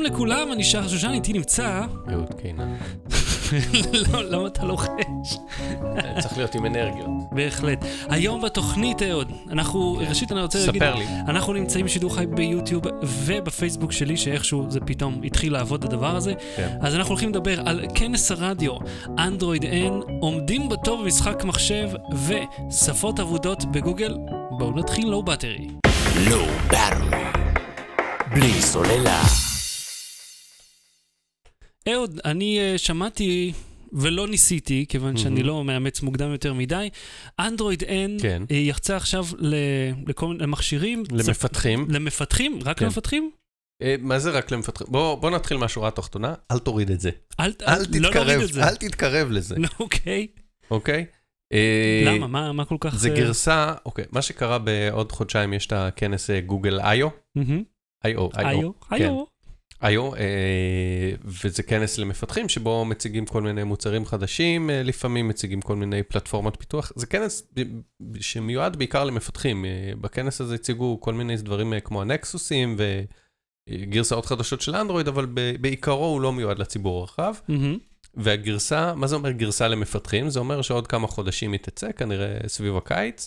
לכולם, אני שר שושן, איתי נמצא. אהוד קינן. לא, למה אתה לוחש? צריך להיות עם אנרגיות. בהחלט. היום בתוכנית, אהוד, ראשית אני רוצה להגיד, ספר לי. אנחנו נמצאים שידור חי ביוטיוב ובפייסבוק שלי, שאיכשהו זה פתאום התחיל לעבוד הדבר הזה. כן. אז אנחנו הולכים לדבר על כנס הרדיו, אנדרואיד N, עומדים בתור במשחק מחשב ושפות עבודות בגוגל. בואו נתחיל לואו בטרי. לואו בטרי. בלי סוללה. אהוד, אני שמעתי ולא ניסיתי, כיוון שאני לא מאמץ מוקדם יותר מדי, אנדרואיד N כן. יחצה עכשיו למכשירים. למפתחים. למפתחים? רק כן. למפתחים? מה זה רק למפתחים? בוא נתחיל מהשורה התחתונה, אל תוריד את זה. לא להוריד את זה. אל תתקרב לזה. אוקיי. אוקיי? למה? מה כל כך... זה גרסה, אוקיי, מה שקרה בעוד חודשיים יש את הכנס גוגל I.O. I.O. וזה כנס למפתחים שבו מציגים כל מיני מוצרים חדשים, לפעמים מציגים כל מיני פלטפורמות פיתוח. זה כנס שמיועד בעיקר למפתחים. בכנס הזה הציגו כל מיני דברים כמו הנקסוסים וגרסאות חדשות של אנדרואיד, אבל בעיקרו הוא לא מיועד לציבור הרחב. והגרסה, מה זה אומר גרסה למפתחים? זה אומר שעוד כמה חודשים היא תצא, כנראה סביב הקיץ.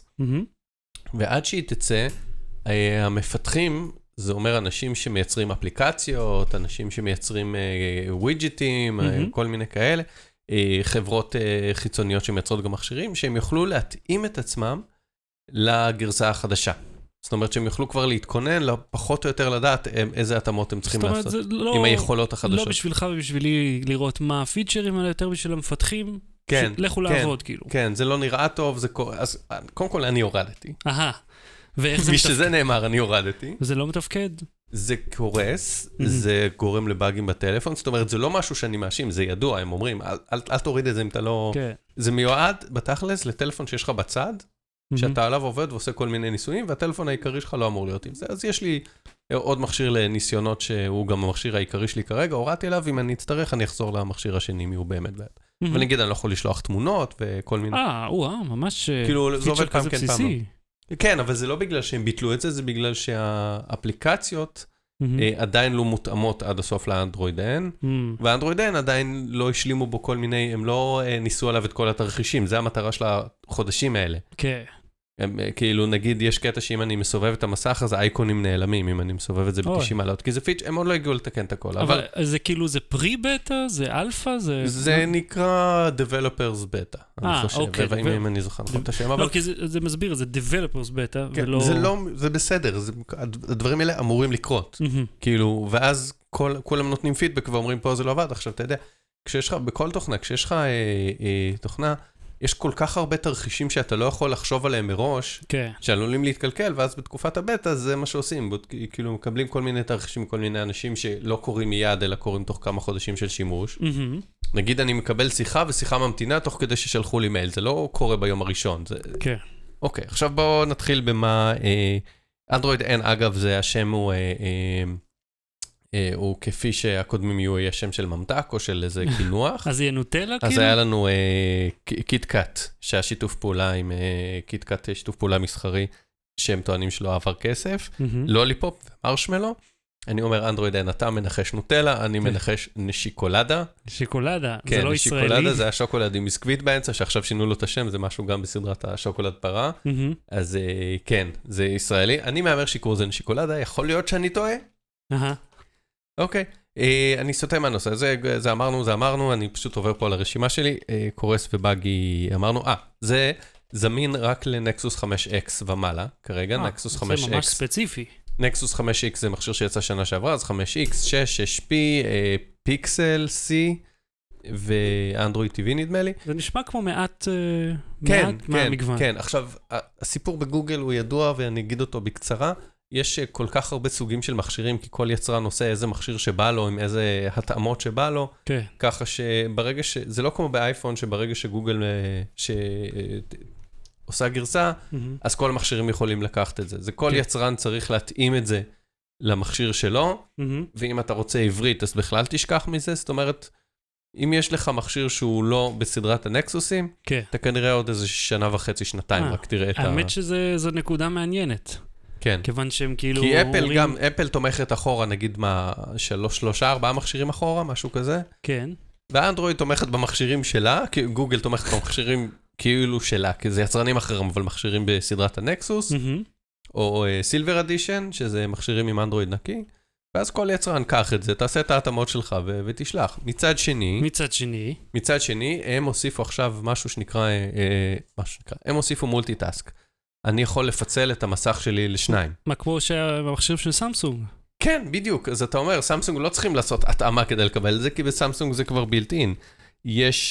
ועד שהיא תצא, המפתחים, זה אומר אנשים שמייצרים אפליקציות, אנשים שמייצרים ווידג'טים, כל מיני כאלה, חברות חיצוניות שמייצרות גם מכשירים, שהם יוכלו להתאים את עצמם לגרסה החדשה. זאת אומרת שהם יוכלו כבר להתכונן, פחות או יותר לדעת איזה התאמות הם צריכים לעשות, עם היכולות החדשות. לא בשבילך ובשבילי לראות מה הפיצ'רים, אלא יותר בשביל המפתחים, כן, לכו לעבוד כאילו. כן, זה לא נראה טוב, אז קודם כל אני הורדתי. ואיך זה מתפקד? משזה נאמר, אני הורדתי. זה לא מתפקד? זה קורס, זה גורם לבאגים בטלפון, זאת אומרת, זה לא משהו שאני מאשים, זה ידוע, הם אומרים, אל תוריד את זה אם אתה לא... זה מיועד בתכלס לטלפון שיש לך בצד, שאתה עליו עובד ועושה כל מיני ניסויים, והטלפון העיקרי שלך לא אמור להיות עם זה. אז יש לי עוד מכשיר לניסיונות, שהוא גם המכשיר העיקרי שלי כרגע, הורדתי אליו, אם אני אצטרך, אני אחזור למכשיר השני, מי הוא באמת בעת. אבל נגיד, אני לא יכול לשלוח תמונות וכל מיני... ממש פיצ'ר כזה בסיסי. כן, אבל זה לא בגלל שהם ביטלו את זה, זה בגלל שהאפליקציות עדיין לא מותאמות עד הסוף לאנדרואיד N, והאנדרואיד N עדיין לא השלימו בו כל מיני, הם לא ניסו עליו את כל התרחישים, זה המטרה של החודשים האלה. כן. כאילו נגיד יש קטע שאם אני מסובב את המסך, אז האייקונים נעלמים, אם אני מסובב את זה ב-90 מעלות, כי זה פיץ', הם עוד לא הגיעו לתקן את הכל. אבל זה כאילו, זה פרי-בטא? זה אלפא? זה נקרא Developers Beta, אני חושב, אם אני זוכר נכון את השם. לא, כי זה מסביר, זה Developers Beta, ולא... זה בסדר, הדברים האלה אמורים לקרות. כאילו, ואז כולם נותנים פידבק ואומרים פה זה לא עבד, עכשיו אתה יודע, כשיש לך, בכל תוכנה, כשיש לך תוכנה, יש כל כך הרבה תרחישים שאתה לא יכול לחשוב עליהם מראש, שעלולים להתקלקל, ואז בתקופת הבטא זה מה שעושים, כאילו מקבלים כל מיני תרחישים מכל מיני אנשים שלא קוראים מיד, אלא קוראים תוך כמה חודשים של שימוש. נגיד אני מקבל שיחה, ושיחה ממתינה תוך כדי ששלחו לי מייל, זה לא קורה ביום הראשון. כן. אוקיי, עכשיו בואו נתחיל במה, אנדרואיד N, אגב, זה השם הוא כפי שהקודמים יהיה שם של ממתק או של איזה כינוח. אז יהיה נוטלה כאילו? אז היה לנו קיטקאט, שהשיתוף פעולה עם קיטקאט, שיתוף פעולה מסחרי, שהם טוענים שלא עבר כסף, לוליפופ ומרשמלו. אני אומר אנדרואיד N, אתה מנחש נוטלה, אני מנחש נשיקולדה. נשיקולדה, זה כן, לא ישראלי. נשיקולדה זה השוקולד עם ביסקוויט באמצע, שעכשיו שינו לו את השם, זה משהו גם בסדרת השוקולד פרה. אז כן, זה ישראלי. אני מאמר שיקור זה נשיקולדה, יכול להיות שאני טועה? אוקיי, אני סוטה מהנושא, זה אמרנו, אני פשוט עובר פה על הרשימה שלי, קורס ובאגי אמרנו, זה זמין רק לנקסוס 5X ומעלה, כרגע, נקסוס 5X. זה ממש ספציפי. נקסוס 5X זה מכשיר שיצא שנה שעברה, אז 5X, 6, 6P, פיקסל, C, ואנדרואיד TV נדמה לי. זה נשמע כמו מעט מהמגוון. כן, עכשיו, הסיפור בגוגל הוא ידוע ואני אגיד אותו בקצרה, יש כל כך הרבה סוגים של מכשירים, כי כל יצרן עושה איזה מכשיר שבא לו, עם איזה התאמות שבא לו, ככה שברגע זה לא כמו באייפון, שברגע שגוגל עושה גרסה, אז כל המכשירים יכולים לקחת את זה. זה כל יצרן צריך להתאים את זה למכשיר שלו, ואם אתה רוצה עברית, אז בכלל תשכח מזה, זאת אומרת, אם יש לך מכשיר שהוא לא בסדרת הנקסוסים, אתה כנראה עוד איזה שנה וחצי, שנתיים, רק תראה את האמת שזו נקודה מעניינת. כן. כיוון שהם כאילו... כי אפל גם, אפל תומכת אחורה, נגיד מה, 3-4 מכשירים אחורה, משהו כזה. כן. ואנדרואיד תומכת במכשירים שלה, כי גוגל תומכת במכשירים כאילו שלה, כי זה יצרנים אחרים, אבל מכשירים בסדרת הנקסוס, או סילבר אדישן, שזה מכשירים עם אנדרואיד נקי, ואז כל יצרן קח את זה, תעשה את ההתאמות שלך ותשלח. מצד שני, הם הוסיפו עכשיו משהו שנקרא, הם הוסיפו מולטיטאסק. אני יכול לפצל את המסך שלי לשניים. מה, כמו שהמכשירים של סמסונג? כן, בדיוק. אז אתה אומר, סמסונג לא צריכים לעשות התאמה כדי לקבל את זה, כי בסמסונג זה כבר בילט-אין. יש...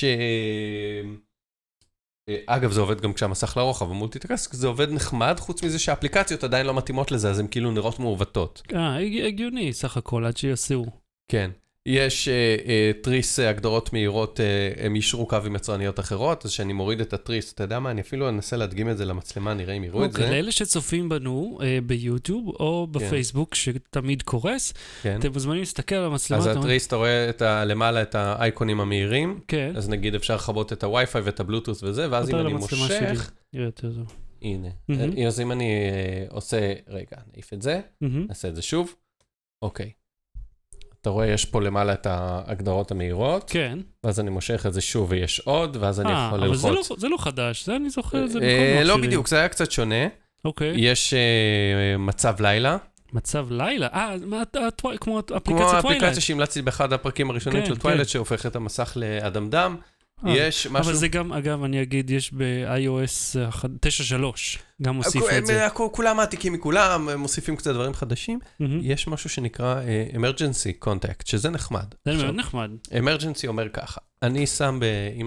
אגב, זה עובד גם כשהמסך לרוחב, המולטיטאסק זה עובד נחמד, חוץ מזה שהאפליקציות עדיין לא מתאימות לזה, אז הן כאילו נראות מעוותות. הגיוני, סך הכל, עד שיעשו. כן. יש תריס הגדרות מהירות, הם ישרו קו עם יצרניות אחרות, אז שאני מוריד את התריס, אתה יודע מה, אני אפילו אנסה להדגים את זה למצלמה, נראה אם יראו את זה. לאלה שצופים בנו ביוטיוב או בפייסבוק, שתמיד קורס, אתם מוזמנים להסתכל על המצלמה. אז התריס, אתה רואה למעלה את האייקונים המהירים, אז נגיד אפשר לחבות את הווי-פיי ואת הבלוטוס וזה, ואז אם אני מושך... הנה. אז אם אני עושה... רגע, נעיף את זה, נעשה את זה שוב. אוקיי. אתה רואה, יש פה למעלה את ההגדרות המהירות. כן. ואז אני מושך את זה שוב, ויש עוד, ואז אני יכול ללחוץ. אבל זה לא חדש, זה אני זוכר את זה בכל מכשירים. לא בדיוק, זה היה קצת שונה. אוקיי. יש מצב לילה. מצב לילה? כמו אפליקציה טווילייט. כמו האפליקציה שהמלצתי באחד הפרקים הראשונים של טווילייט, שהופך את המסך לאדמדם. יש משהו... אבל זה גם, אגב, אני אגיד, יש ב-iOS 9.3, גם הוסיפו את זה. כולם מעתיקים מכולם, מוסיפים קצת דברים חדשים. יש משהו שנקרא Emergency Contact, שזה נחמד. זה מאוד נחמד. Emergency אומר ככה, אני שם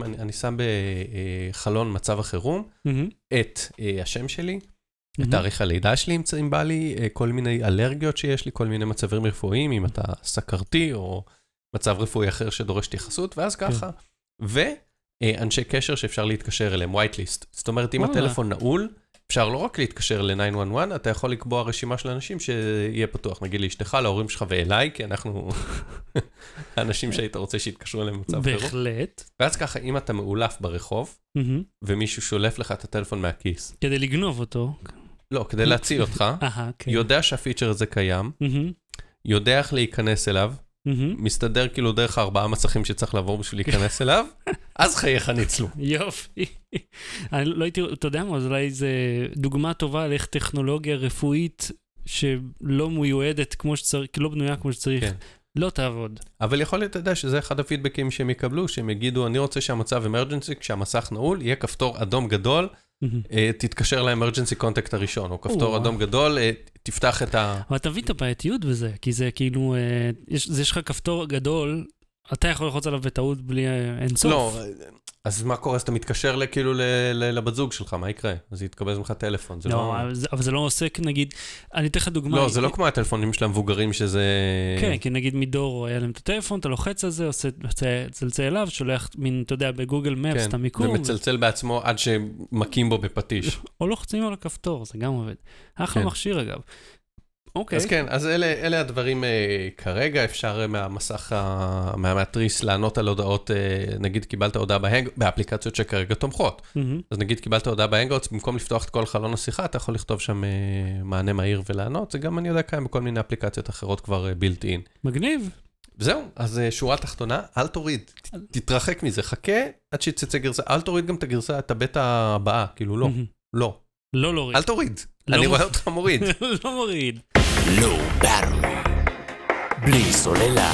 בחלון מצב החירום את השם שלי, את תאריך הלידה שלי, אם בא לי, כל מיני אלרגיות שיש לי, כל מיני מצבים רפואיים, אם אתה סכרתי או מצב רפואי אחר שדורש התייחסות, ואז ככה. ואנשי קשר שאפשר להתקשר אליהם, white list. זאת אומרת, אם הטלפון נעול, אפשר לא רק להתקשר ל-911, אתה יכול לקבוע רשימה של אנשים שיהיה פתוח. נגיד לאשתך, להורים שלך ואליי, כי אנחנו האנשים שהיית רוצה שיתקשרו אליהם במצב חירום. בהחלט. ואז ככה, אם אתה מאולף ברחוב, ומישהו שולף לך את הטלפון מהכיס. כדי לגנוב אותו. לא, כדי להציל אותך, יודע שהפיצ'ר הזה קיים, יודע איך להיכנס אליו, מסתדר כאילו דרך 4 מסכים שצריך לעבור בשביל להיכנס אליו, אז חייך ניצלו. יופי. אני לא הייתי, אתה יודע מה, אז אולי זה דוגמה טובה על איך טכנולוגיה רפואית שלא מיועדת כמו שצריך, לא בנויה כמו שצריך, לא תעבוד. אבל יכול להיות, אתה יודע, שזה אחד הפידבקים שהם יקבלו, שהם יגידו, אני רוצה שהמצב אמרג'נסי, כשהמסך נעול, יהיה כפתור אדום גדול, תתקשר לאמרג'נסי קונטקט הראשון, או כפתור אדום גדול, תפתח את ה... אבל תביא את הבעייתיות בזה, כי זה כאילו, יש לך כפתור גדול, אתה יכול ללחוץ עליו בטעות בלי אינסוף. לא, אז מה קורה? אז אתה מתקשר כאילו לבת זוג שלך, מה יקרה? אז יתקבל ממך טלפון. לא, אבל זה לא עוסק, נגיד, אני אתן לך דוגמה. לא, זה לא כמו הטלפונים של המבוגרים שזה... כן, כי נגיד מדור היה להם את הטלפון, אתה לוחץ על זה, עושה צלצל אליו, שולח מין, אתה יודע, בגוגל מפס את המיקום. ומצלצל בעצמו עד שמקים בו בפטיש. או לוחצים על הכפתור, זה גם עובד. אחלה מכשיר אגב. אז כן, אז אלה הדברים כרגע, אפשר מהמסך, מהמטריס לענות על הודעות, נגיד קיבלת הודעה באפליקציות שכרגע תומכות. אז נגיד קיבלת הודעה בהנגאוטס, במקום לפתוח את כל חלון השיחה, אתה יכול לכתוב שם מענה מהיר ולענות, זה גם אני יודע קיים בכל מיני אפליקציות אחרות כבר בילט אין. מגניב. זהו, אז שורה תחתונה, אל תוריד, תתרחק מזה, חכה עד שתצא גרסה, אל תוריד גם את הגרסה, את הבטא הבאה, כאילו לא, לא. לא להוריד. אל תוריד, אני רואה אותך מוריד. לא מוריד. לא באטרי, בלי סוללה.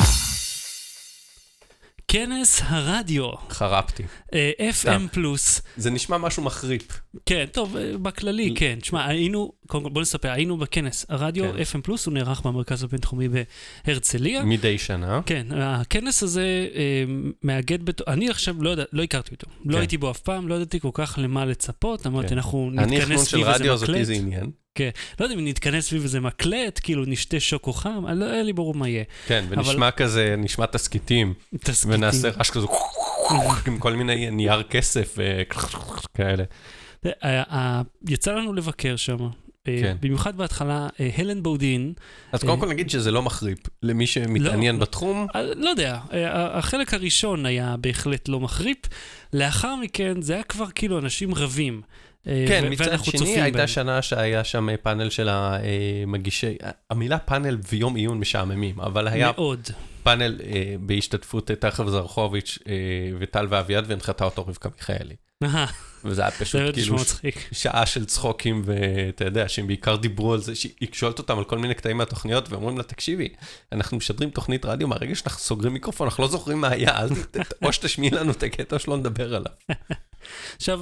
כנס הרדיו. חרפתי. FM פלוס. זה נשמע משהו מחריף. כן, טוב, בכללי, כן. תשמע, בוא נספר, היינו בכנס הרדיו FM פלוס, הוא נערך במרכז הבינתחומי בהרצליה. מדי שנה. כן, הכנס הזה מאגד, אני עכשיו לא הכרתי אותו. לא הייתי בו אף פעם, לא ידעתי כל כך למה לצפות, אמרתי, אנחנו נתכנס סביב איזה מקלט. כן, לא יודע אם נתכנס סביב איזה מקלט, כאילו נשתה שוקו חם, לא היה לי ברור מה יהיה. כן, ונשמע כזה, נשמע תסקיטים. ונעשה רעש כזה, עם כל מיני נייר כסף כאלה. יצא לנו לבקר שם, במיוחד בהתחלה, הלן בודין. אז קודם כל נגיד שזה לא מחריפ, למי שמתעניין בתחום. לא יודע, החלק הראשון היה בהחלט לא מחריפ, לאחר מכן זה היה כבר כאילו אנשים רבים. כן, מצד שני הייתה שנה שהיה שם פאנל של המגישי, המילה פאנל ויום עיון משעממים, אבל היה פאנל בהשתתפות תחב זרחוביץ' וטל ואביעד, והנחתה אותו רבקה מיכאלי. וזה היה פשוט כאילו שעה של צחוקים, ואתה יודע, שהם בעיקר דיברו על זה, שהיא שואלת אותם על כל מיני קטעים מהתוכניות, ואומרים לה, תקשיבי, אנחנו משדרים תוכנית רדיו, מהרגע שאנחנו סוגרים מיקרופון, אנחנו לא זוכרים מה היה, או שתשמיעי לנו את הקטע, או שלא נדבר עליו. עכשיו,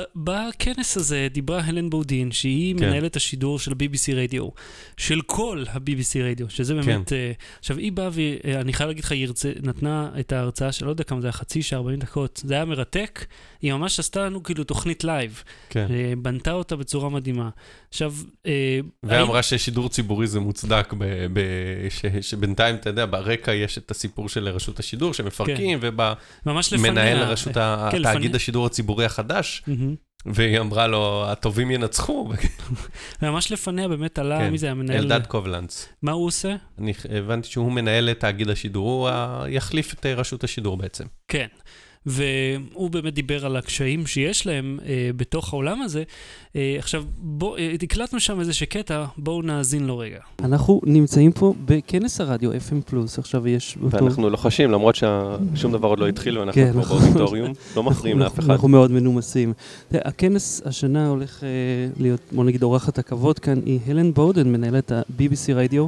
בכנס הזה דיברה הלן בודין, שהיא מנהלת השידור של ה-BBC רדיו, של כל ה-BBC רדיו, שזה באמת, עכשיו היא באה, ואני חייב להגיד לך, היא נתנה את ההרצאה של, לא יודע כמה זה היה, חצי שעה, 40 דקות, זה היה מרתק, היא ממש עשתה לנו כאילו תוכנית לייב, בנתה אותה בצורה מדהימה. עכשיו, ואמרה ששידור ציבורי זה מוצדק, שבינתיים, אתה יודע, ברקע יש את הסיפור של רשות השידור, שמפרקים, ובמנהל רשות התאגיד השידור הציבורי החדש, והיא אמרה לו, הטובים ינצחו. ממש לפניה באמת עלה, מי זה המנהל? אלדד קובלנץ. מה הוא עושה? אני הבנתי שהוא מנהל את תאגיד השידור, הוא יחליף את רשות השידור בעצם. כן. והוא באמת דיבר על הקשיים שיש להם בתוך העולם הזה. עכשיו, הקלטנו שם איזה שקטע, בואו נאזין לו רגע. אנחנו נמצאים פה בכנס הרדיו FM+, עכשיו יש... ואנחנו לוחשים, למרות ששום דבר עוד לא התחיל, ואנחנו כבר באודיטוריום, לא מפריעים לאף אחד. אנחנו מאוד מנומסים. הכנס השנה הולך להיות, בוא נגיד, אורחת הכבוד כאן, היא הלן בודין, מנהלת ה-BBC רדיו,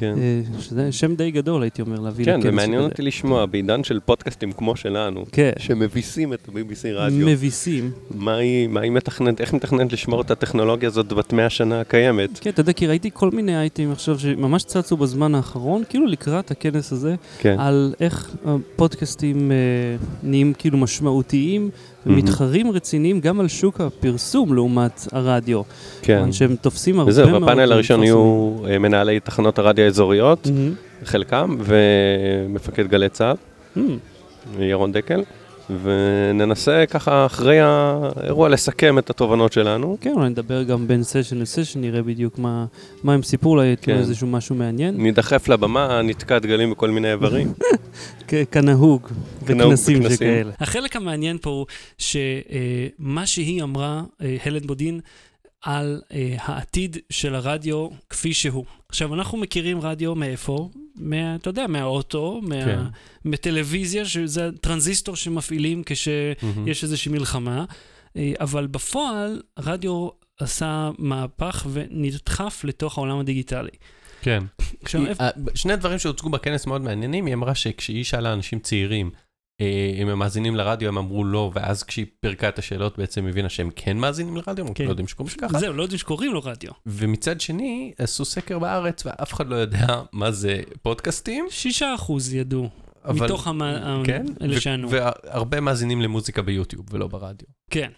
שזה שם די גדול, הייתי אומר, להביא לכנס. כן, ומעניין אותי לשמוע, בעידן של פודקאסטים כמו שלנו, שמביסים את ה-BBC רדיו. מביסים. מה היא מתכננת, איך מתכננת לשמור את הטכנולוגיה הזאת בת 100 שנה הקיימת? כן, אתה יודע, כי ראיתי כל מיני אייטמים עכשיו שממש צצו בזמן האחרון, כאילו לקראת הכנס הזה, על איך הפודקאסטים נהיים כאילו משמעותיים, ומתחרים רציניים גם על שוק הפרסום לעומת הרדיו. כן. שהם תופסים הרבה מאוד. וזהו, בפאנל הראשון יהיו מנהלי תחנות הרדיו האזוריות, חלקם, ומפקד גלי צה"ל. ירון דקל, וננסה ככה אחרי האירוע לסכם את התובנות שלנו. כן, אולי נדבר גם בין סשן לסשן, נראה בדיוק מה הם סיפרו, אולי איזשהו משהו מעניין. נדחף לבמה, נתקע דגלים בכל מיני איברים. כנהוג, בכנסים שכאלה. החלק המעניין פה הוא שמה שהיא אמרה, הלן בודין, על העתיד של הרדיו כפי שהוא. עכשיו, אנחנו מכירים רדיו מאיפה? אתה יודע, מהאוטו, מטלוויזיה, שזה הטרנזיסטור שמפעילים כשיש איזושהי מלחמה, אבל בפועל, רדיו עשה מהפך ונדחף לתוך העולם הדיגיטלי. כן. שני דברים שהוצגו בכנס מאוד מעניינים, היא אמרה שכשהיא שאלה אנשים צעירים, אם הם מאזינים לרדיו, הם אמרו לא, ואז כשהיא פרקה את השאלות, בעצם הבינה שהם כן מאזינים לרדיו, הם לא יודעים שקוראים שככה. זהו, לא יודעים שקוראים לו רדיו. ומצד שני, עשו סקר בארץ, ואף אחד לא יודע מה זה פודקאסטים. 6% ידעו, מתוך אלה שענו. והרבה מאזינים למוזיקה ביוטיוב, ולא ברדיו. כן,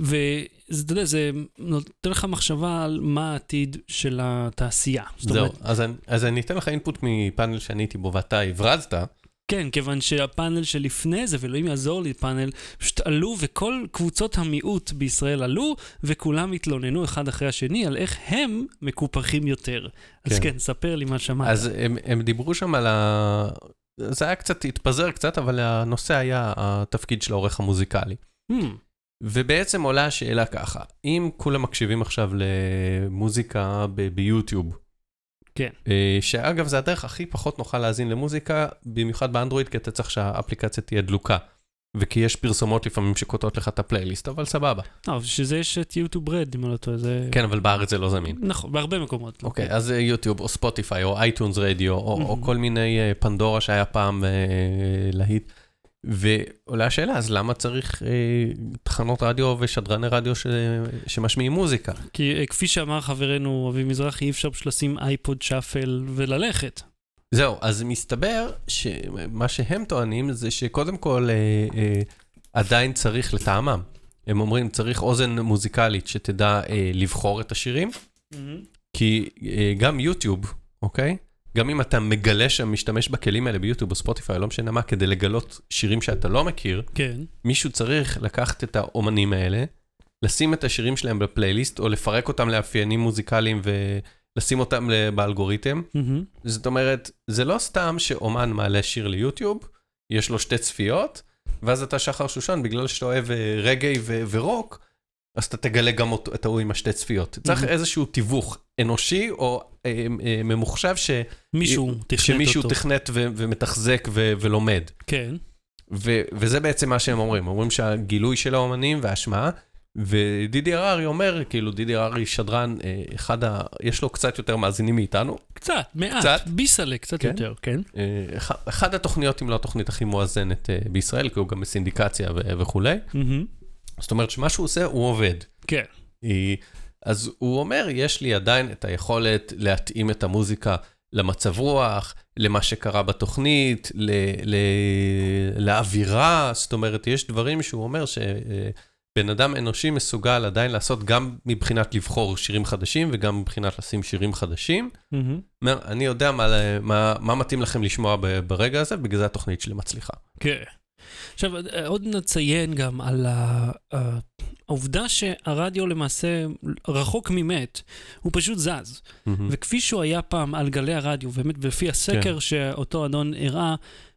וזה נותן לך מחשבה על מה העתיד של התעשייה. זהו, אז אני אתן לך אינפוט מפאנל שאני הייתי בו, ואתה הברזת, כן, כיוון שהפאנל שלפני זה, ואלוהים יעזור לי, פאנל, פשוט עלו, וכל קבוצות המיעוט בישראל עלו, וכולם התלוננו אחד אחרי השני, על איך הם מקופחים יותר. אז כן, ספר לי מה שמעת. אז הם דיברו שם על זה היה קצת, התפזר קצת, אבל הנושא היה התפקיד של העורך המוזיקלי. ובעצם עולה השאלה ככה, אם כולם מקשיבים עכשיו למוזיקה ביוטיוב, כן. שאגב, זה הדרך הכי פחות נוכל להאזין למוזיקה, במיוחד באנדרואיד, כי אתה צריך שהאפליקציה תהיה דלוקה. וכי יש פרסומות לפעמים שקוטעות לך את הפלייליסט, אבל סבבה. שזה יש את יוטיוב רד, אם אני לא טועה. כן, אבל בארץ זה לא זמין. נכון, בהרבה מקומות. אוקיי, אז יוטיוב, או ספוטיפיי, או אייטונס רדיו, או כל מיני פנדורה שהיה פעם להיט. ועולה השאלה, אז למה צריך תחנות רדיו ושדרני רדיו שמשמיעים מוזיקה? כי כפי שאמר חברנו אביב מזרחי, אי אפשר פשוט לשים אייפוד שפל וללכת. זהו, אז מסתבר שמה שהם טוענים זה שקודם כל עדיין צריך לטעמם. הם אומרים, צריך אוזן מוזיקלית שתדע לבחור את השירים, כי גם יוטיוב, אוקיי? גם אם אתה מגלה שמשתמש בכלים האלה ביוטיוב או ספוטיפיי, לא משנה מה, כדי לגלות שירים שאתה לא מכיר, כן. מישהו צריך לקחת את האומנים האלה, לשים את השירים שלהם בפלייליסט, או לפרק אותם לאפיינים מוזיקליים ולשים אותם באלגוריתם. זאת אומרת, זה לא סתם שאומן מעלה שיר ליוטיוב, יש לו 2 צפיות, ואז אתה שחר שושן, בגלל שאתה אוהב רגעי ורוק, אז אתה תגלה גם את ההוא עם השתי צפיות. צריך איזשהו תיווך אנושי או ממוחשב שמישהו תכנת ומתחזק ולומד. כן. וזה בעצם מה שהם אומרים. אומרים שהגילוי של האומנים וההשמעה, ודידי הררי אומר, כאילו דידי הררי שדרן, יש לו קצת יותר מאזינים מאיתנו. קצת, מעט, ביסלה קצת יותר, כן. אחד התוכניות, אם לא התוכנית הכי מואזנת בישראל, כי הוא גם בסינדיקציה וכולי. זאת אומרת שמה שהוא עושה, הוא עובד. כן. אז הוא אומר, יש לי עדיין את היכולת להתאים את המוזיקה למצב רוח, למה שקרה בתוכנית, לאווירה, זאת אומרת, יש דברים שהוא אומר שבן אדם אנושי מסוגל עדיין לעשות גם מבחינת לבחור שירים חדשים, וגם מבחינת לשים שירים חדשים. אני יודע מה מתאים לכם לשמוע ברגע הזה, בגלל זה התוכנית שלי מצליחה. כן. עכשיו, עוד נציין גם על העובדה שהרדיו למעשה רחוק ממת, הוא פשוט זז. וכפי שהוא היה פעם על גלי הרדיו, באמת לפי הסקר שאותו אדון הראה,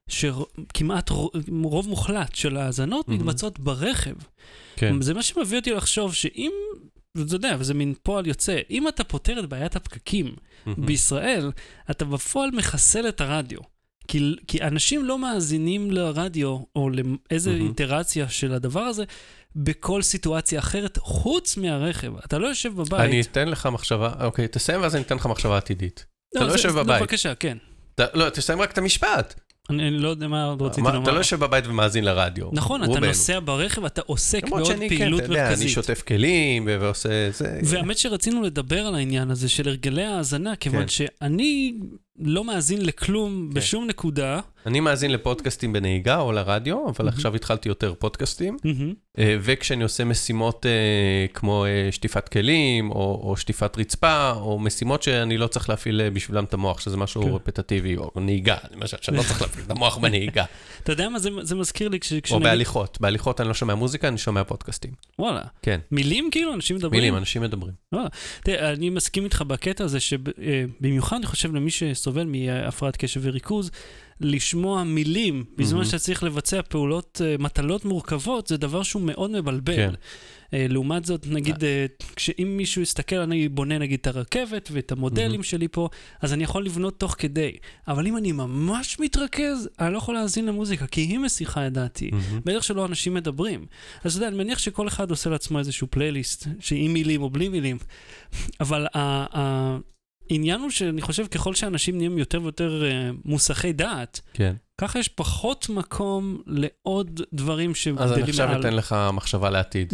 שכמעט רוב מוחלט של ההאזנות מתבצעות ברכב. זה מה שמביא אותי לחשוב שאם, אתה יודע, וזה מין פועל יוצא, אם אתה פותר את בעיית הפקקים בישראל, אתה בפועל מחסל את הרדיו. כי אנשים לא מאזינים לרדיו, או לאיזו איטרציה של הדבר הזה, בכל סיטואציה אחרת, חוץ מהרכב. אתה לא יושב בבית. אני אתן לך מחשבה, אוקיי, תסיים ואז אני אתן לך מחשבה עתידית. אתה לא יושב בבית. בבקשה, כן. לא, תסיים רק את המשפט. אני לא יודע מה רציתי לומר. אתה לא יושב בבית ומאזין לרדיו. נכון, אתה נוסע ברכב, אתה עוסק בעוד פעילות מרכזית. אני שוטף כלים ועושה זה. והאמת שרצינו לדבר על העניין הזה של הרגלי ההאזנה, כיוון שאני לא מאזין לכלום בשום נקודה. אני מאזין לפודקאסטים בנהיגה או לרדיו, אבל עכשיו התחלתי יותר פודקאסטים, וכשאני עושה משימות כמו שטיפת כלים, או שטיפת רצפה, או משימות שאני לא צריך להפעיל בשבילם את המוח, שזה משהו רפטטיבי, או נהיגה, למשל, שאני לא צריך להפעיל את המוח בנהיגה. אתה יודע מה זה מזכיר לי? או בהליכות אני לא שומע מוזיקה, אני שומע פודקאסטים. וואלה. כן. מילים כאילו? אנשים מדברים? מילים, אנשים מדברים. תראה, אני מסכים איתך בקטע הזה, שבמיוחד אני חושב למי שסובל מהפרעת קשב וריכוז, לשמוע מילים, בזמן שאתה צריך לבצע פעולות, מטלות מורכבות, זה דבר שהוא מאוד מבלבל. לעומת זאת, נגיד, כשאם מישהו יסתכל, אני בונה נגיד את הרכבת ואת המודלים שלי פה, אז אני יכול לבנות תוך כדי. אבל אם אני ממש מתרכז, אני לא יכול להאזין למוזיקה, כי היא משיחה ידעתי. בדרך שלא אנשים מדברים. אז אתה יודע, אני מניח שכל אחד עושה לעצמו איזשהו פלייליסט, שעם מילים או בלי מילים. אבל העניין הוא שאני חושב, ככל שאנשים נהיים יותר ויותר מוסכי דעת, ככה יש פחות מקום לעוד דברים שגדלים אז אני עכשיו אתן לך מחשבה לעתיד.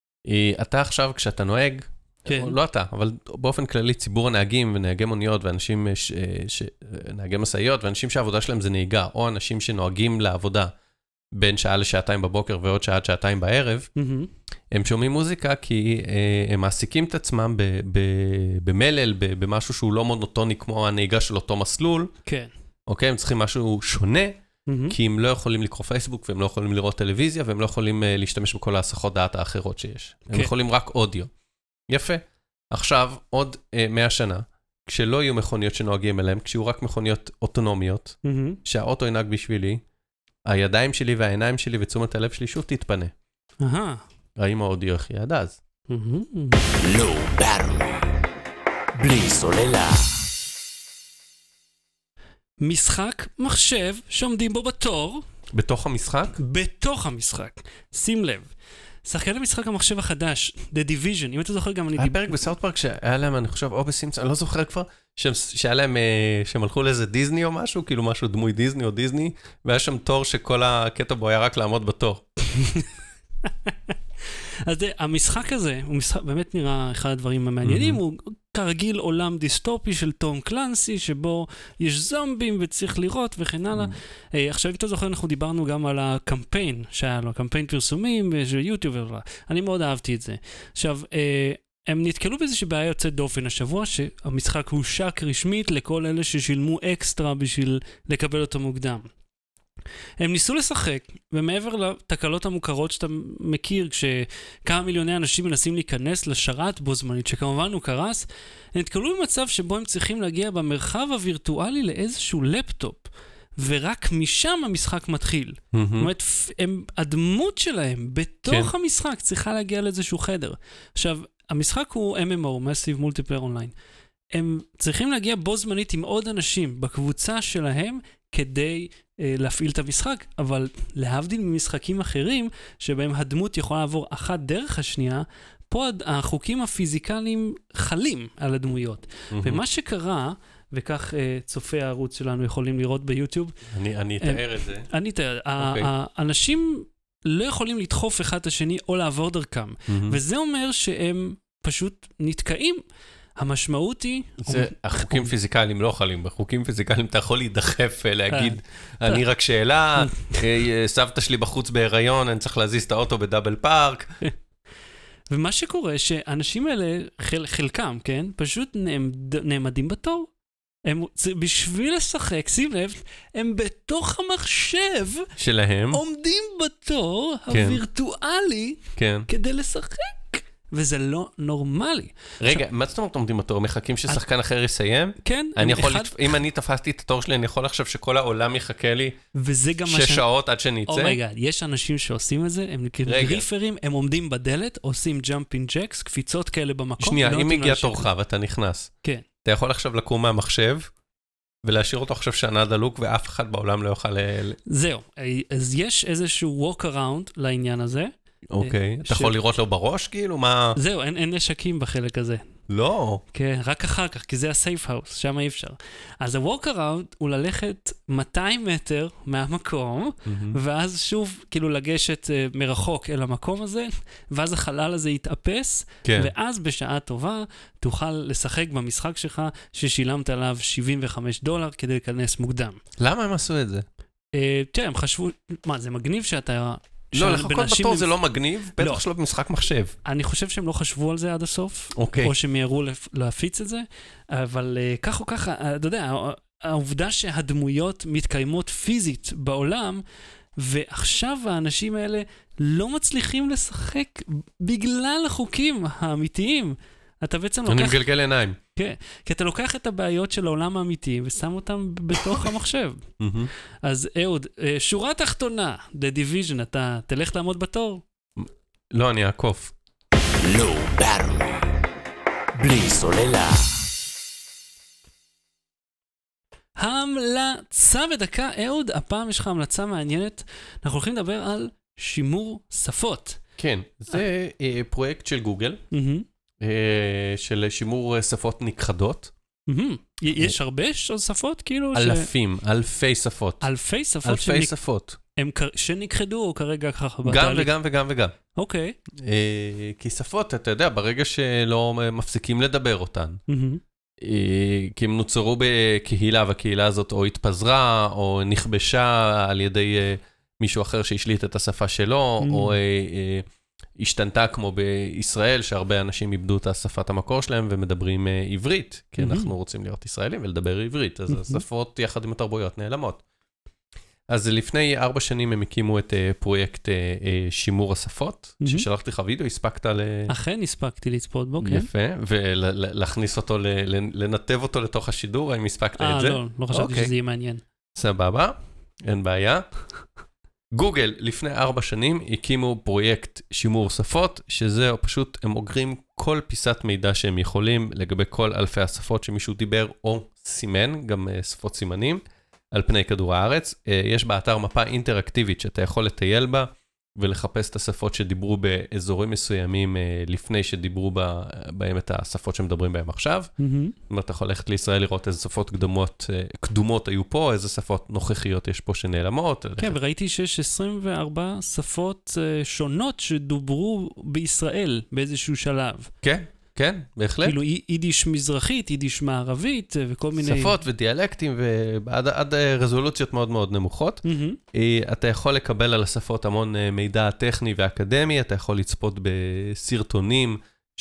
אתה עכשיו, כשאתה נוהג, לא אתה, אבל באופן כללי ציבור הנהגים ונהגי מוניות ואנשים, נהגי מסעיות ואנשים שהעבודה שלהם זה נהיגה, או אנשים שנוהגים לעבודה בין שעה לשעתיים בבוקר ועוד שעה עד שעתיים בערב, הם שומעים מוזיקה כי הם מעסיקים את עצמם במלל, במשהו שהוא לא מונוטוני כמו הנהיגה של אותו מסלול. כן. אוקיי, הם צריכים משהו שונה, כי הם לא יכולים לקרוא פייסבוק, והם לא יכולים לראות טלוויזיה, והם לא יכולים להשתמש בכל ההסחות דעת האחרות שיש. הם יכולים רק אודיו. יפה. עכשיו, עוד 100 שנה, כשלא יהיו מכוניות שנוהגים אליהם, כשיהיו רק מכוניות אוטונומיות, שהאוטו ינהג בשבילי, הידיים שלי והעיניים שלי ותשומת הלב שלי שוב תתפנה. האם האודיו איך יעד אז? לא ברמי. בלי סוללה. משחק מחשב שעומדים בו בתור. בתוך המשחק? בתוך המשחק. שים לב. שחקן המשחק המחשב החדש, The Division, אם אתה זוכר גם אני... היה פרק בסאוט פארק שהיה להם, אני חושב, או בסימפסון, אני לא זוכר כבר, שהיה להם, שהם הלכו לאיזה דיזני או משהו, כאילו משהו דמוי דיזני או דיזני, והיה שם תור שכל הקטע בו היה רק לעמוד בתור. אז המשחק הזה, הוא משחק, באמת נראה אחד הדברים המעניינים, הוא כרגיל עולם דיסטופי של תום קלנסי, שבו יש זומבים וצריך לראות וכן הלאה. עכשיו, אם אתה זוכר, אנחנו דיברנו גם על הקמפיין שהיה לו, קמפיין פרסומים של יוטיוב, אני מאוד אהבתי את זה. עכשיו, הם נתקלו באיזושהי בעיה יוצאת דופן השבוע, שהמשחק הושק רשמית לכל אלה ששילמו אקסטרה בשביל לקבל אותו מוקדם. הם ניסו לשחק, ומעבר לתקלות המוכרות שאתה מכיר, כשכמה מיליוני אנשים מנסים להיכנס לשרת בו זמנית, שכמובן הוא קרס, הם נתקלו במצב שבו הם צריכים להגיע במרחב הווירטואלי לאיזשהו לפטופ, ורק משם המשחק מתחיל. זאת אומרת, הדמות שלהם בתוך המשחק צריכה להגיע לאיזשהו חדר. עכשיו, המשחק הוא MMO, Massive Multiplayer Online. הם צריכים להגיע בו זמנית עם עוד אנשים בקבוצה שלהם, כדי להפעיל את המשחק, אבל להבדיל ממשחקים אחרים, שבהם הדמות יכולה לעבור אחת דרך השנייה, פה החוקים הפיזיקליים חלים על הדמויות. ומה שקרה, וכך צופי הערוץ שלנו יכולים לראות ביוטיוב. אני אתאר את זה. אני אתאר. האנשים לא יכולים לדחוף אחד את השני או לעבור דרכם. וזה אומר שהם פשוט נתקעים. המשמעות היא... החוקים פיזיקליים לא חלים. בחוקים פיזיקליים אתה יכול להידחף ולהגיד, אני רק שאלה, סבתא שלי בחוץ בהיריון, אני צריך להזיז את האוטו בדאבל פארק. ומה שקורה, שאנשים האלה, חלקם, כן, פשוט נעמדים בתור. הם, בשביל לשחק, שים לב, הם בתוך המחשב שלהם עומדים בתור הווירטואלי כדי לשחק. וזה לא נורמלי. רגע, מה זאת אומרת עומדים בתור? מחכים ששחקן אחר יסיים? כן. אם אני תפסתי את התור שלי, אני יכול עכשיו שכל העולם יחכה לי 6 שעות עד שנצא? אומייגאד, יש אנשים שעושים את זה, הם גריפרים, הם עומדים בדלת, עושים jumping jacks, קפיצות כאלה במקום. שנייה, אם הגיע תורך ואתה נכנס, אתה יכול עכשיו לקום מהמחשב, ולהשאיר אותו עכשיו שנה דלוק, ואף אחד בעולם לא יוכל... זהו, אז יש איזשהו walk around לעניין הזה, אוקיי, אתה יכול לראות לו בראש כאילו? מה... זהו, אין נשקים בחלק הזה. לא. כן, רק אחר כך, כי זה הסייף האוס, שם אי אפשר. אז ה-walk around הוא ללכת 200 מטר מהמקום, ואז שוב כאילו לגשת מרחוק אל המקום הזה, ואז החלל הזה יתאפס, ואז בשעה טובה תוכל לשחק במשחק שלך, ששילמת עליו $75 כדי להיכנס מוקדם. למה הם עשו את זה? תראה, הם חשבו, מה, זה מגניב שאתה... לא, לחכות בתור זה לא מגניב, בטח שלא במשחק מחשב. אני חושב שהם לא חשבו על זה עד הסוף, או שהם יראו להפיץ את זה, אבל כך או ככה, אתה יודע, העובדה שהדמויות מתקיימות פיזית בעולם, ועכשיו האנשים האלה לא מצליחים לשחק בגלל החוקים האמיתיים. אתה בעצם לוקח... אני מגלגל עיניים. כן, כי אתה לוקח את הבעיות של העולם האמיתי ושם אותם בתוך המחשב. אז אהוד, שורה תחתונה, The Division, אתה תלך לעמוד בתור? לא, אני אעקוף. לא ברור. בלי סוללה. המלצה בדקה, אהוד, הפעם יש לך המלצה מעניינת. אנחנו הולכים לדבר על שימור שפות. כן, זה פרויקט של גוגל. של שימור שפות נכחדות. יש הרבה שפות כאילו? אלפי שפות. אלפי שפות? אלפי שפות. הם שנכחדו או כרגע ככה? גם וגם וגם וגם. אוקיי. כי שפות, אתה יודע, ברגע שלא מפסיקים לדבר אותן, כי הם נוצרו בקהילה, והקהילה הזאת או התפזרה, או נכבשה על ידי מישהו אחר שהשליט את השפה שלו, או... השתנתה כמו בישראל, שהרבה אנשים איבדו את שפת המקור שלהם ומדברים עברית, כי אנחנו רוצים להיות ישראלים ולדבר עברית, אז השפות יחד עם התרבויות נעלמות. אז לפני 4 שנים הם הקימו את פרויקט שימור השפות, ששלחתי לך וידאו, הספקת אכן הספקתי לצפות בו, כן. יפה, ולהכניס אותו, לנתב אותו לתוך השידור, האם הספקת את זה? לא חשבתי שזה יהיה מעניין. סבבה, אין בעיה. גוגל לפני 4 שנים הקימו פרויקט שימור שפות, שזה פשוט, הם אוגרים כל פיסת מידע שהם יכולים לגבי כל אלפי השפות שמישהו דיבר או סימן, גם שפות סימנים, על פני כדור הארץ. יש באתר מפה אינטראקטיבית שאתה יכול לטייל בה, ולחפש את השפות שדיברו באזורים מסוימים לפני שדיברו בהם את השפות שמדברים בהם עכשיו. זאת אומרת, אתה יכול ללכת לישראל לראות איזה שפות קדומות היו פה, איזה שפות נוכחיות יש פה שנעלמות. כן, וראיתי שיש 24 שפות שונות שדוברו בישראל באיזשהו שלב. כן. כן, בהחלט. כאילו יידיש מזרחית, יידיש מערבית וכל מיני... שפות ודיאלקטים ועד רזולוציות מאוד מאוד נמוכות. אתה יכול לקבל על השפות המון מידע טכני ואקדמי, אתה יכול לצפות בסרטונים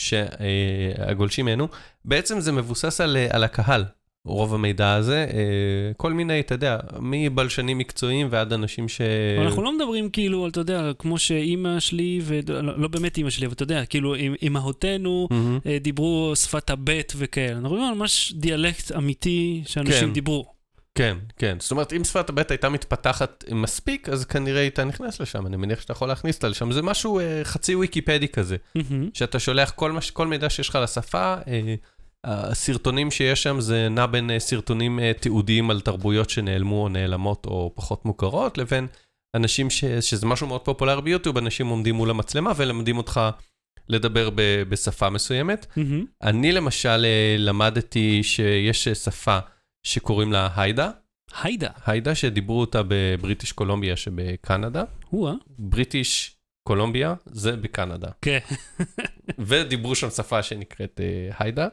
שהגולשים הענו. בעצם זה מבוסס על הקהל, רוב המידע הזה. כל מיני, אתה יודע, מבלשנים מקצועיים ועד אנשים ש... אנחנו לא מדברים כאילו, אתה יודע, כמו שאימא שלי, ולא באמת אימא שלי, אבל אתה יודע, כאילו, אמהותינו דיברו שפת הבית וכאלה. אנחנו מדברים על ממש דיאלקט אמיתי שאנשים דיברו. כן, כן. זאת אומרת, אם שפת הבטא הייתה מתפתחת מספיק, אז כנראה הייתה נכנס לשם. אני מניח שאתה יכול להכניס אותה לשם. זה משהו חצי ויקיפדי כזה, שאתה שולח כל מידע שיש לך לשפה, הסרטונים שיש שם זה נע בין סרטונים תיעודיים על תרבויות שנעלמו או נעלמות או פחות מוכרות, לבין אנשים שזה משהו מאוד פופולרי ביוטיוב, אנשים עומדים מול המצלמה ולמדים אותך לדבר בשפה מסוימת. אני למשל למדתי שיש שפה שקוראים לה היידה. היידה? היידה, שדיברו אותה בבריטיש קולומביה שבקנדה. בריטיש קולומביה זה בקנדה. כן. ודיברו שם שפה שנקראת היידה.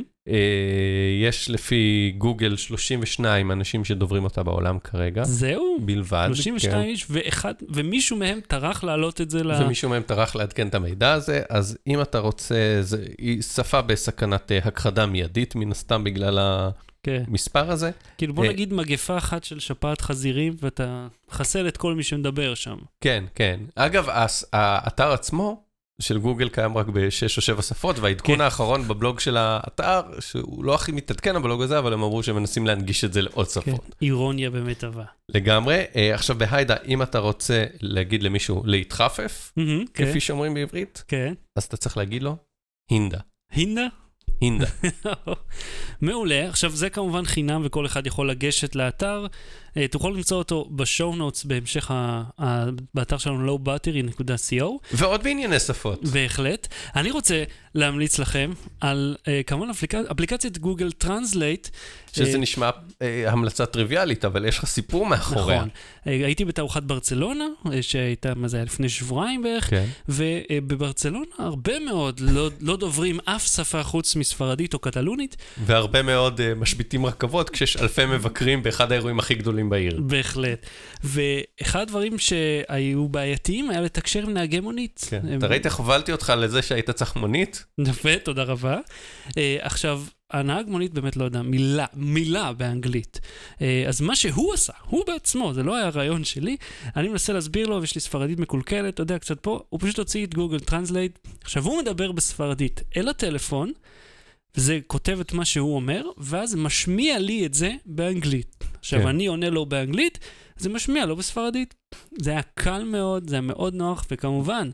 יש לפי גוגל 32 אנשים שדוברים אותה בעולם כרגע. זהו? בלבד. 32 איש, ומישהו מהם טרח להעלות את זה ומישהו מהם טרח לעדכן את המידע הזה, אז אם אתה רוצה, היא שפה בסכנת הכחדה מיידית, מן הסתם בגלל המספר הזה. כאילו בוא נגיד מגפה אחת של שפעת חזירים, ואתה חסל את כל מי שמדבר שם. כן, כן. אגב, האתר עצמו, של גוגל קיים רק ב6 או 7 שפות, והעדכון האחרון בבלוג של האתר, שהוא לא הכי מתעדכן הבלוג הזה, אבל הם אמרו שהם מנסים להנגיש את זה לעוד שפות. אירוניה באמת טובה. לגמרי. עכשיו בהיידה, אם אתה רוצה להגיד למישהו להתחפף, כפי שאומרים בעברית, אז אתה צריך להגיד לו, הינדה. הינדה? הינדה. מעולה. עכשיו זה כמובן חינם וכל אחד יכול לגשת לאתר. תוכל למצוא אותו בשואו נוטס בהמשך באתר שלנו lowbattery.co. ועוד בענייני שפות. בהחלט. אני רוצה להמליץ לכם על כמובן אפליקציית גוגל טרנסלייט. שזה נשמע המלצה טריוויאלית, אבל יש לך סיפור מאחוריה. נכון. הייתי בתערוכת ברצלונה, שהייתה, מה זה היה לפני שבועיים בערך, ובברצלונה הרבה מאוד לא דוברים אף שפה חוץ מספרדית או קטלונית. והרבה מאוד משביטים רכבות, כשיש אלפי מבקרים באחד האירועים הכי גדולים בעיר. בהחלט. ואחד הדברים שהיו בעייתיים היה לתקשר עם נהגי מונית. כן. אתה ראית איך הובלתי אותך לזה שהיית צריך מונית? יפה, תודה רבה. עכשיו, הנהג מונית באמת לא יודע מילה באנגלית. אז מה שהוא עשה, הוא בעצמו, זה לא היה רעיון שלי, אני מנסה להסביר לו, ויש לי ספרדית מקולקלת, אתה יודע, קצת פה, הוא פשוט הוציא את גוגל טרנסלייט, עכשיו הוא מדבר בספרדית אל הטלפון, וזה כותב את מה שהוא אומר, ואז משמיע לי את זה באנגלית. עכשיו, אני עונה לו באנגלית, זה משמיע לו בספרדית. זה היה קל מאוד, זה היה מאוד נוח, וכמובן,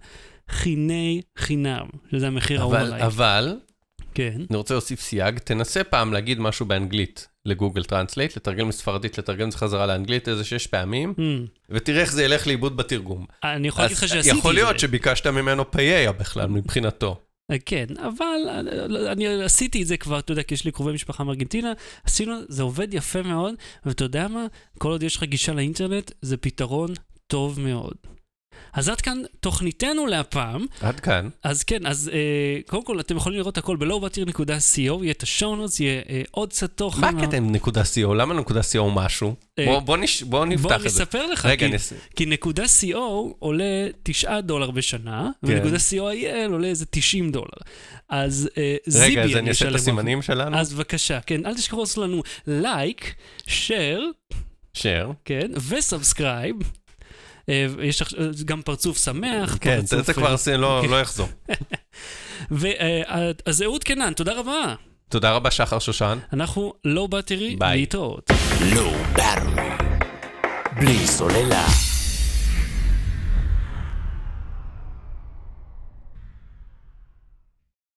חיני חינם, שזה המחיר האהוב עליי. אבל, אני רוצה להוסיף סייג, תנסה פעם להגיד משהו באנגלית לגוגל טרנסלייט, לתרגם מספרדית, לתרגם את זה חזרה לאנגלית איזה 6 פעמים, ותראה איך זה ילך לאיבוד בתרגום. אני יכול להגיד לך שעשיתי את זה. יכול להיות שביקשת ממנו פיייה בכלל, מבחינתו. כן, אבל אני עשיתי את זה כבר, אתה יודע, כי יש לי קרובי משפחה מארגנטינה, עשינו, זה עובד יפה מאוד, ואתה יודע מה? כל עוד יש לך גישה לאינטרנט, זה פתרון טוב מאוד. אז עד כאן תוכניתנו להפעם. עד כאן. אז כן, אז קודם כל אתם יכולים לראות הכל ב-lowbattery.co, יהיה את השואו נוטס, יהיה עוד קצת תוכן. מה הקטע עם .co? למה .co משהו? בוא נפתח את זה. בוא נספר לך, כי .co עולה $9 בשנה, ו.co.il עולה איזה $90. אז זיבי... רגע, אז אני אעשה את הסימנים שלנו? אז בבקשה, כן, אל תשכחו לעשות לנו לייק, share, כן, וסאבסקרייב. יש גם פרצוף שמח. כן, זה כבר לא יחזור. והזהות קנן, תודה רבה. תודה רבה שחר שושן. אנחנו לואו באטרי, להתראות. לואו באטרי, בלי סוללה.